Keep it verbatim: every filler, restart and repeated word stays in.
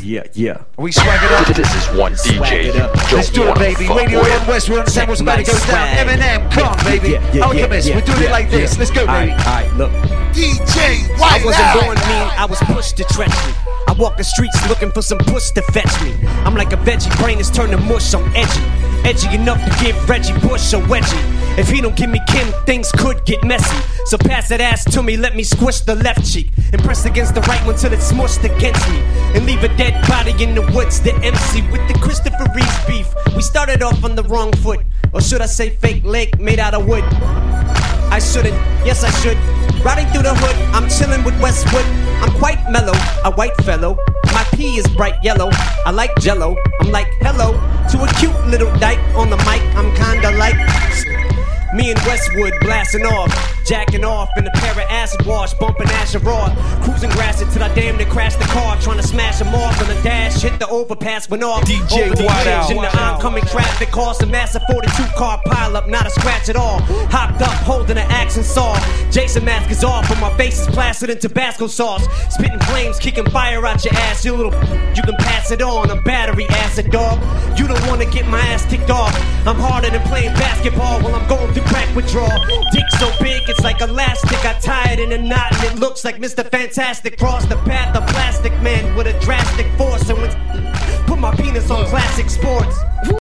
yeah, yeah. We swag it up. This is one D J. Let's do it, baby. Radio on West, we're on San What's about to go down. Eminem, come on, baby. Yeah, yeah, Alchemist, yeah, we're doing yeah, it like this. yeah. Let's go, baby. Alright, look. D J I White wasn't Eye. born mean, I was pushed to treachery. I walk the streets looking for some puss to fetch me. I'm like a veggie, brain is turned to mush, I'm edgy. Edgy enough to give Reggie Bush a wedgie. If he don't give me Kim, things could get messy. So pass that ass to me, let me squish the left cheek and press against the right one till it's smushed against me. And leave a dead body in the woods, the M C with the Christopher Reeves beef. We started off on the wrong foot, or should I say fake leg made out of wood. I shouldn't, yes I should. Riding through the hood, I'm chilling with Westwood. I'm quite mellow, a white fellow. My pee is bright yellow, I like jello. I'm like hello to a cute little dyke on the mic. I'm kinda like me and Westwood blasting off, jacking off in a pair of acid wash, bumping Asher Raw, cruising grass until I damn near crashed the car, trying to smash them off on the dash, hit the overpass, went off. D J over the White edge in Out. the oncoming traffic, caused a massive forty-two car pileup, not a scratch at all. Hopped up, holding an axe and saw. Jason mask is off, but my face is plastered in Tabasco sauce. Spitting flames, kicking fire out your ass, you little. You can pass it on, I'm battery acid, dog. You don't wanna get my ass kicked off. I'm harder than playing basketball while I'm going through crack withdrawal. Dick so big, it's like elastic. I tie it in a knot and it looks like Mister Fantastic. Cross the path of Plastic Man with a drastic force. And when put my penis on classic sports.